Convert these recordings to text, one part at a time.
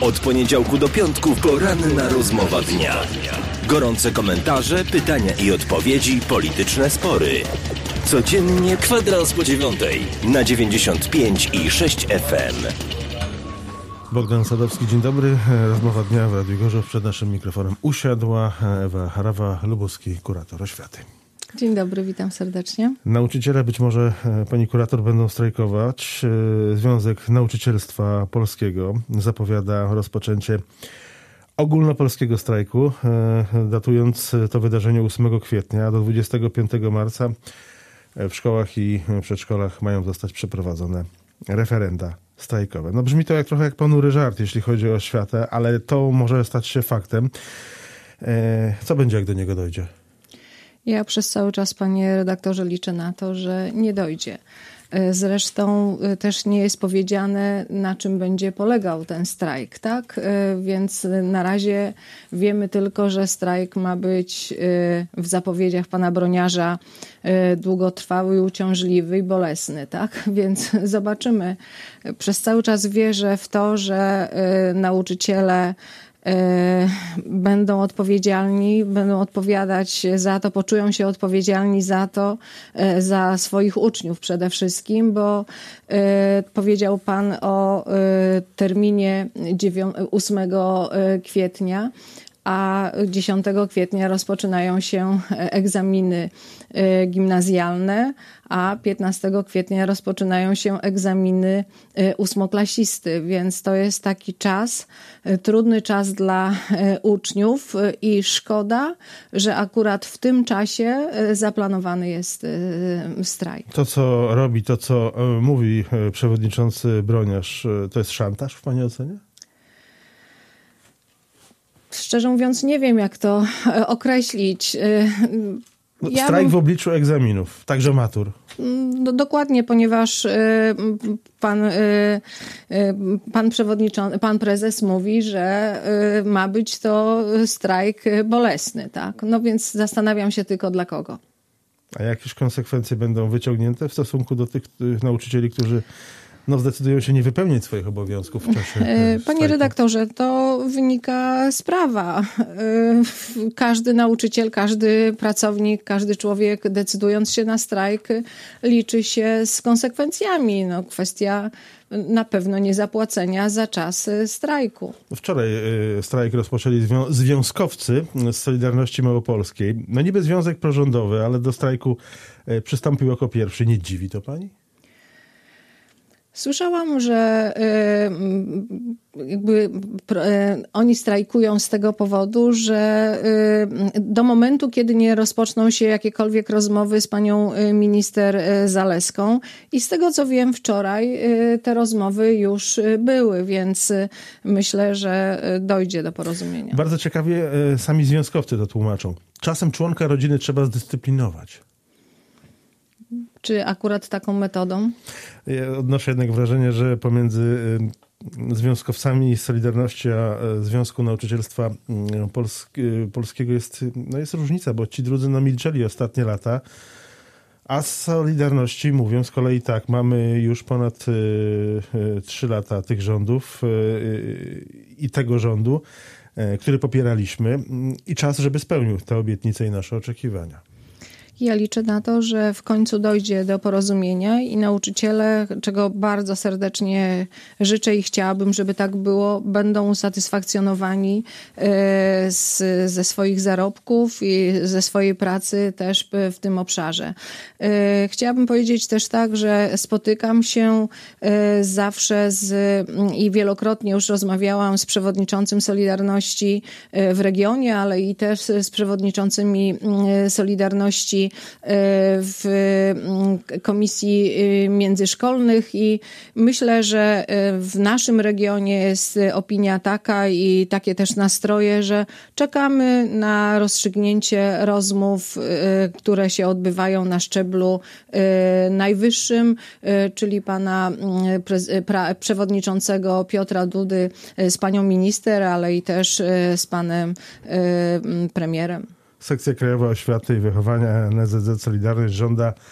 Od poniedziałku do piątku poranna rozmowa dnia. Gorące komentarze, pytania i odpowiedzi, polityczne spory. Codziennie kwadrans po 9:00 na 95,6 FM. Bogdan Sadowski, dzień dobry. Rozmowa dnia w Radiu Gorzów. Przed naszym mikrofonem usiadła Ewa Harawa-Lubowski, kurator oświaty. Dzień dobry, witam serdecznie. Nauczyciele, być może pani kurator, będą strajkować. Związek Nauczycielstwa Polskiego zapowiada rozpoczęcie ogólnopolskiego strajku, datując to wydarzenie 8 kwietnia do 25 marca. W szkołach i przedszkolach mają zostać przeprowadzone referenda strajkowe. No brzmi to trochę jak ponury żart, jeśli chodzi o oświatę, ale to może stać się faktem. Co będzie, jak do niego dojdzie? Ja przez cały czas, panie redaktorze, liczę na to, że nie dojdzie. Zresztą też nie jest powiedziane, na czym będzie polegał ten strajk, tak? Więc na razie wiemy tylko, że strajk ma być w zapowiedziach pana Broniarza długotrwały, uciążliwy i bolesny, tak? Więc zobaczymy. Przez cały czas wierzę w to, że nauczyciele będą odpowiedzialni, będą odpowiadać za to, poczują się odpowiedzialni za to, za swoich uczniów przede wszystkim, bo powiedział pan o terminie 8 kwietnia, a 10 kwietnia rozpoczynają się egzaminy gimnazjalne, a 15 kwietnia rozpoczynają się egzaminy ósmoklasisty, więc to jest taki czas, trudny czas dla uczniów i szkoda, że akurat w tym czasie zaplanowany jest strajk. To, co robi, to, co mówi przewodniczący Broniarz, to jest szantaż w pani ocenie? Szczerze mówiąc, nie wiem, jak to określić. Strajk w obliczu egzaminów, także matur. Dokładnie, ponieważ pan prezes mówi, że ma być to strajk bolesny, tak? No więc zastanawiam się tylko dla kogo. A jakieś konsekwencje będą wyciągnięte w stosunku do tych nauczycieli, którzy zdecydują się nie wypełnić swoich obowiązków w czasie Panie strajku? redaktorze, to wynika z prawa. Każdy nauczyciel, każdy pracownik, każdy człowiek decydując się na strajk liczy się z konsekwencjami. Kwestia na pewno niezapłacenia za czas strajku. Wczoraj strajk rozpoczęli związkowcy z Solidarności Małopolskiej. Niby związek prorządowy, ale do strajku przystąpił jako pierwszy. Nie dziwi to pani? Słyszałam, że oni strajkują z tego powodu, że do momentu, kiedy nie rozpoczną się jakiekolwiek rozmowy z panią minister Zalewską, i z tego co wiem, wczoraj te rozmowy już były, więc myślę, że dojdzie do porozumienia. Bardzo ciekawie sami związkowcy to tłumaczą. Czasem członka rodziny trzeba zdyscyplinować. Czy akurat taką metodą? Ja odnoszę jednak wrażenie, że pomiędzy związkowcami Solidarności a Związku Nauczycielstwa Polskiego jest różnica, bo ci drudzy milczeli ostatnie lata, a z Solidarności mówią z kolei tak, mamy już ponad 3 lata tych rządów i tego rządu, który popieraliśmy, i czas, żeby spełnił te obietnice i nasze oczekiwania. Ja liczę na to, że w końcu dojdzie do porozumienia i nauczyciele, czego bardzo serdecznie życzę i chciałabym, żeby tak było, będą usatysfakcjonowani ze swoich zarobków i ze swojej pracy też w tym obszarze. Chciałabym powiedzieć też tak, że spotykam się zawsze i wielokrotnie już rozmawiałam z przewodniczącym Solidarności w regionie, ale i też z przewodniczącymi Solidarności w komisji międzyszkolnych, i myślę, że w naszym regionie jest opinia taka i takie też nastroje, że czekamy na rozstrzygnięcie rozmów, które się odbywają na szczeblu najwyższym, czyli pana przewodniczącego Piotra Dudy z panią minister, ale i też z panem premierem. Sekcja Krajowa Oświaty i Wychowania NSZZ Solidarność żąda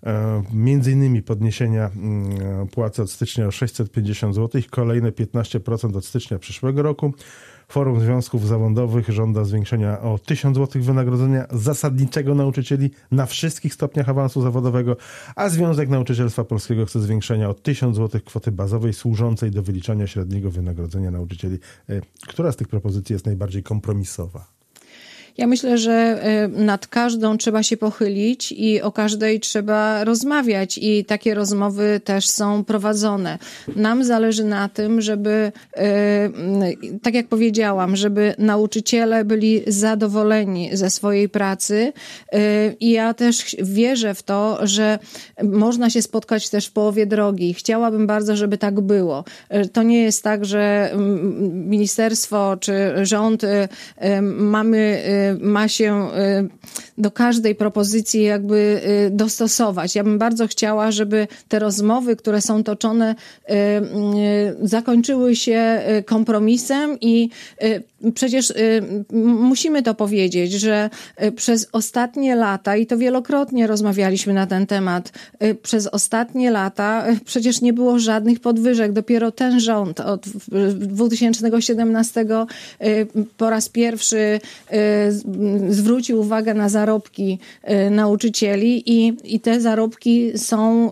między innymi podniesienia płacy od stycznia o 650 zł, kolejne 15% od stycznia przyszłego roku. Forum Związków Zawodowych żąda zwiększenia o 1000 zł wynagrodzenia zasadniczego nauczycieli na wszystkich stopniach awansu zawodowego, a Związek Nauczycielstwa Polskiego chce zwiększenia o 1000 zł kwoty bazowej służącej do wyliczania średniego wynagrodzenia nauczycieli. Która z tych propozycji jest najbardziej kompromisowa? Ja myślę, że nad każdą trzeba się pochylić i o każdej trzeba rozmawiać i takie rozmowy też są prowadzone. Nam zależy na tym, żeby, tak jak powiedziałam, żeby nauczyciele byli zadowoleni ze swojej pracy i ja też wierzę w to, że można się spotkać też w połowie drogi. Chciałabym bardzo, żeby tak było. To nie jest tak, że ministerstwo czy rząd ma się do każdej propozycji jakby dostosować. Ja bym bardzo chciała, żeby te rozmowy, które są toczone, zakończyły się kompromisem i przecież musimy to powiedzieć, że przez ostatnie lata, i to wielokrotnie rozmawialiśmy na ten temat, przez ostatnie lata przecież nie było żadnych podwyżek. Dopiero ten rząd od 2017 po raz pierwszy zwrócił uwagę na zarobki nauczycieli i te zarobki są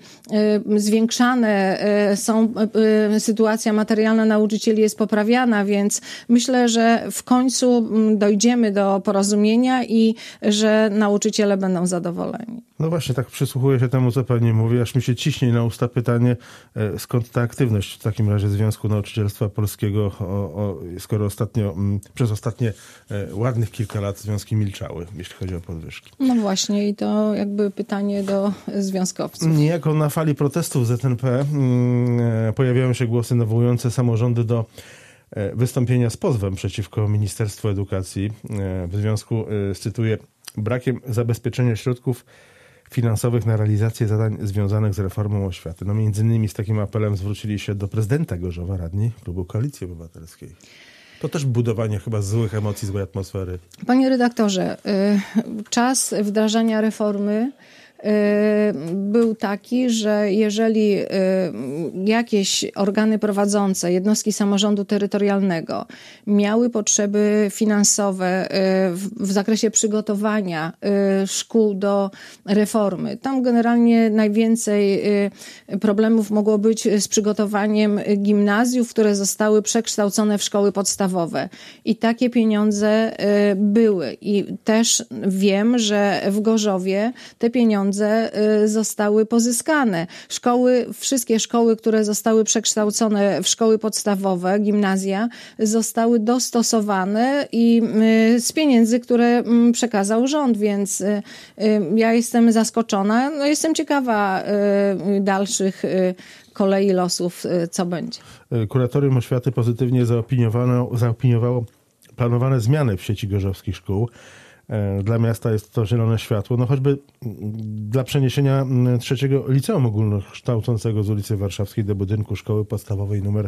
zwiększane, sytuacja materialna nauczycieli jest poprawiana, więc myślę, że w końcu dojdziemy do porozumienia i że nauczyciele będą zadowoleni. No właśnie, tak przysłuchuję się temu, co pani mówi, aż mi się ciśnie na usta pytanie, skąd ta aktywność w takim razie Związku Nauczycielstwa Polskiego, skoro przez ostatnie ładnych kilka lat związki milczały, jeśli chodzi o podwyżki. No właśnie i to jakby pytanie do związkowców. Niejako na fali protestów ZNP pojawiają się głosy nawołujące samorządy do wystąpienia z pozwem przeciwko Ministerstwu Edukacji w związku, cytuję, brakiem zabezpieczenia środków finansowych na realizację zadań związanych z reformą oświaty. No między innymi z takim apelem zwrócili się do prezydenta Gorzowa radni klubu Koalicji Obywatelskiej. To też budowanie chyba złych emocji, złej atmosfery. Panie redaktorze, czas wdrażania reformy był taki, że jeżeli jakieś organy prowadzące, jednostki samorządu terytorialnego miały potrzeby finansowe w zakresie przygotowania szkół do reformy, tam generalnie najwięcej problemów mogło być z przygotowaniem gimnazjów, które zostały przekształcone w szkoły podstawowe. I takie pieniądze były. I też wiem, że w Gorzowie te pieniądze zostały pozyskane. Wszystkie szkoły, które zostały przekształcone w szkoły podstawowe, gimnazja, zostały dostosowane i z pieniędzy, które przekazał rząd, więc ja jestem zaskoczona. No, jestem ciekawa dalszych kolei losów, co będzie. Kuratorium Oświaty pozytywnie zaopiniowało planowane zmiany w sieci gorzowskich szkół. Dla miasta jest to zielone światło, no choćby dla przeniesienia 3. Liceum Ogólnokształcącego z ulicy Warszawskiej do budynku szkoły podstawowej nr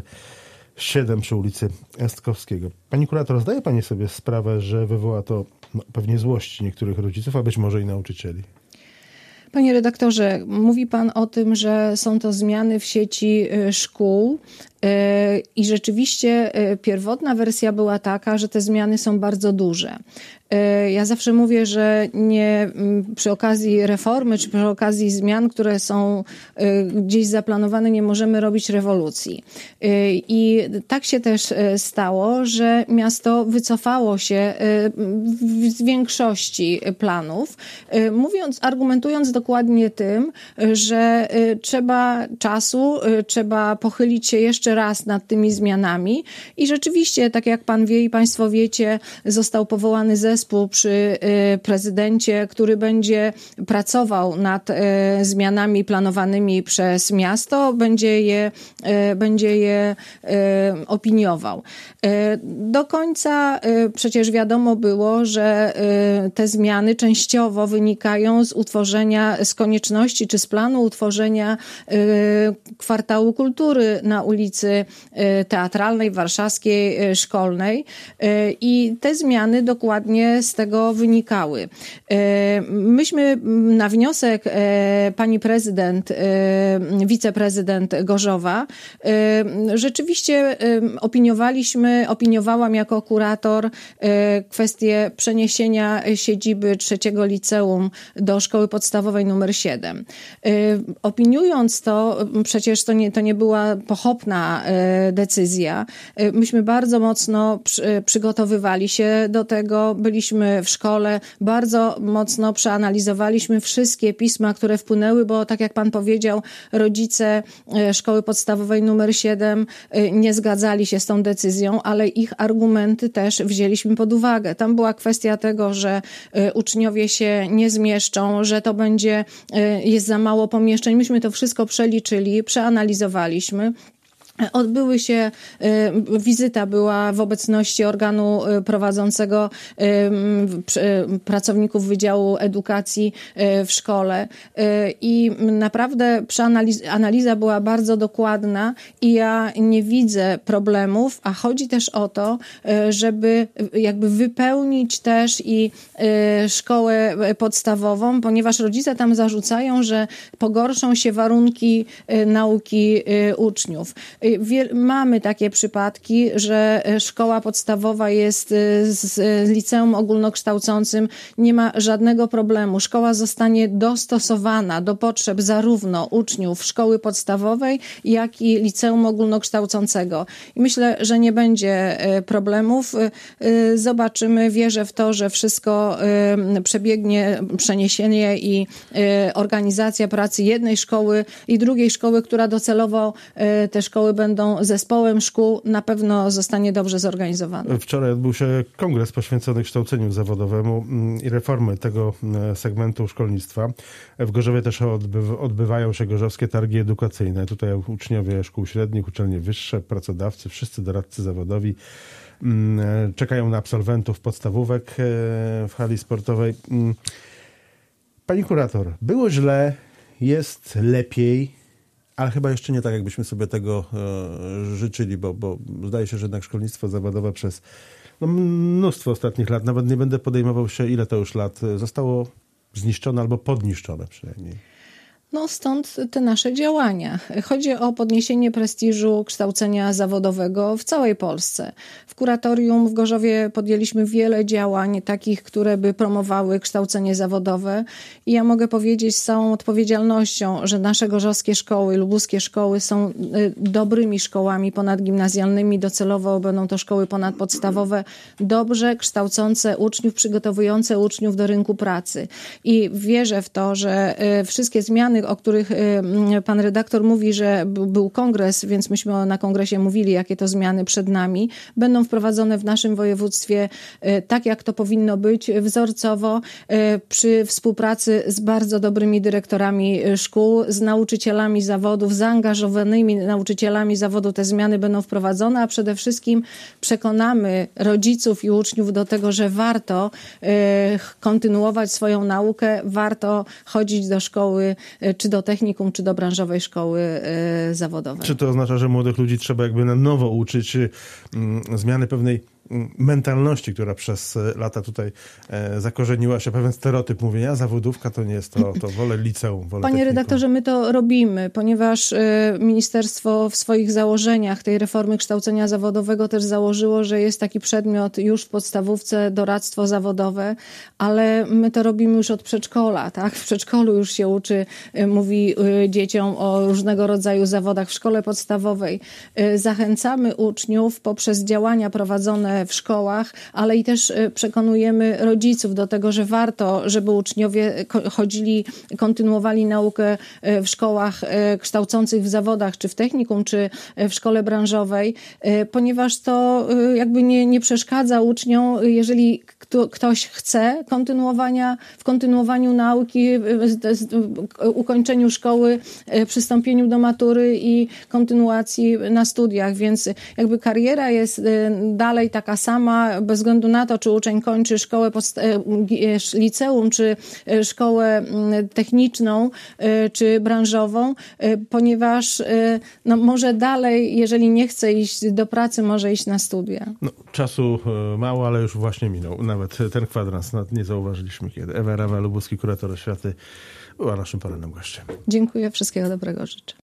7 przy ulicy Estkowskiego. Pani kurator, zdaje pani sobie sprawę, że wywoła to pewnie złość niektórych rodziców, a być może i nauczycieli? Panie redaktorze, mówi pan o tym, że są to zmiany w sieci szkół i rzeczywiście pierwotna wersja była taka, że te zmiany są bardzo duże. Ja zawsze mówię, że nie przy okazji reformy, czy przy okazji zmian, które są gdzieś zaplanowane, nie możemy robić rewolucji. I tak się też stało, że miasto wycofało się z większości planów, argumentując dokładnie tym, że trzeba czasu, trzeba pochylić się jeszcze raz nad tymi zmianami i rzeczywiście, tak jak pan wie i państwo wiecie, został powołany zespół przy prezydencie, który będzie pracował nad zmianami planowanymi przez miasto, będzie je opiniował. Do końca przecież wiadomo było, że te zmiany częściowo wynikają z konieczności czy z planu utworzenia kwartału kultury na ulicy ulicy Teatralnej, Warszawskiej, Szkolnej i te zmiany dokładnie z tego wynikały. Myśmy na wniosek pani prezydent, wiceprezydent Gorzowa, rzeczywiście opiniowałam jako kurator kwestię przeniesienia siedziby trzeciego liceum do szkoły podstawowej numer 7. Opiniując to, przecież to nie była pochopna decyzja. Myśmy bardzo mocno przygotowywali się do tego, byliśmy w szkole, bardzo mocno przeanalizowaliśmy wszystkie pisma, które wpłynęły, bo tak jak pan powiedział, rodzice szkoły podstawowej numer 7 nie zgadzali się z tą decyzją, ale ich argumenty też wzięliśmy pod uwagę. Tam była kwestia tego, że uczniowie się nie zmieszczą, że to jest za mało pomieszczeń. Myśmy to wszystko przeliczyli, przeanalizowaliśmy. Odbyły się, wizyta była w obecności organu prowadzącego pracowników Wydziału Edukacji w szkole i naprawdę analiza była bardzo dokładna i ja nie widzę problemów, a chodzi też o to, żeby jakby wypełnić też i szkołę podstawową, ponieważ rodzice tam zarzucają, że pogorszą się warunki nauki uczniów. Mamy takie przypadki, że szkoła podstawowa jest z liceum ogólnokształcącym, nie ma żadnego problemu. Szkoła zostanie dostosowana do potrzeb zarówno uczniów szkoły podstawowej, jak i liceum ogólnokształcącego. I myślę, że nie będzie problemów. Zobaczymy, wierzę w to, że wszystko przebiegnie, przeniesienie i organizacja pracy jednej szkoły i drugiej szkoły, która docelowo te szkoły będą zespołem szkół, na pewno zostanie dobrze zorganizowana. Wczoraj odbył się kongres poświęcony kształceniu zawodowemu i reformy tego segmentu szkolnictwa. W Gorzowie też odbywają się gorzowskie targi edukacyjne. Tutaj uczniowie szkół średnich, uczelnie wyższe, pracodawcy, wszyscy doradcy zawodowi czekają na absolwentów podstawówek w hali sportowej. Pani kurator, było źle, jest lepiej, ale chyba jeszcze nie tak, jakbyśmy sobie tego życzyli, bo zdaje się, że jednak szkolnictwo zawodowe przez mnóstwo ostatnich lat, nawet nie będę podejmował się, ile to już lat, zostało zniszczone albo podniszczone przynajmniej. No stąd te nasze działania. Chodzi o podniesienie prestiżu kształcenia zawodowego w całej Polsce. W kuratorium w Gorzowie podjęliśmy wiele działań takich, które by promowały kształcenie zawodowe i ja mogę powiedzieć z całą odpowiedzialnością, że nasze gorzowskie szkoły, lubuskie szkoły są dobrymi szkołami ponadgimnazjalnymi. Docelowo będą to szkoły ponadpodstawowe, dobrze kształcące uczniów, przygotowujące uczniów do rynku pracy. I wierzę w to, że wszystkie zmiany, o których pan redaktor mówi, że był kongres, więc myśmy na kongresie mówili, jakie to zmiany przed nami, będą wprowadzone w naszym województwie tak, jak to powinno być, wzorcowo, przy współpracy z bardzo dobrymi dyrektorami szkół, z nauczycielami zawodów, zaangażowanymi nauczycielami zawodu te zmiany będą wprowadzone, a przede wszystkim przekonamy rodziców i uczniów do tego, że warto kontynuować swoją naukę, warto chodzić do szkoły, czy do technikum, czy do branżowej szkoły zawodowej. Czy to oznacza, że młodych ludzi trzeba jakby na nowo uczyć zmiany pewnej mentalności, która przez lata tutaj zakorzeniła się, pewien stereotyp mówienia, zawodówka to nie jest to wolę liceum, wolę Panie technikum. redaktorze, my to robimy, ponieważ ministerstwo w swoich założeniach tej reformy kształcenia zawodowego też założyło, że jest taki przedmiot już w podstawówce, doradztwo zawodowe, ale my to robimy już od przedszkola, tak? W przedszkolu już się mówi dzieciom o różnego rodzaju zawodach w szkole podstawowej. Zachęcamy uczniów poprzez działania prowadzone w szkołach, ale i też przekonujemy rodziców do tego, że warto, żeby uczniowie kontynuowali naukę w szkołach kształcących w zawodach, czy w technikum, czy w szkole branżowej, ponieważ to jakby nie przeszkadza uczniom, jeżeli ktoś chce w kontynuowaniu nauki, ukończeniu szkoły, przystąpieniu do matury i kontynuacji na studiach, więc jakby kariera jest dalej taka taka sama, bez względu na to, czy uczeń kończy szkołę liceum, czy szkołę techniczną, czy branżową, ponieważ no, może dalej, jeżeli nie chce iść do pracy, może iść na studia. No, czasu mało, ale już właśnie minął. Nawet ten kwadrans nie zauważyliśmy kiedy. Ewa Rawa-Lubuski, kurator oświaty, była naszym porannym gościem. Dziękuję, wszystkiego dobrego życzę.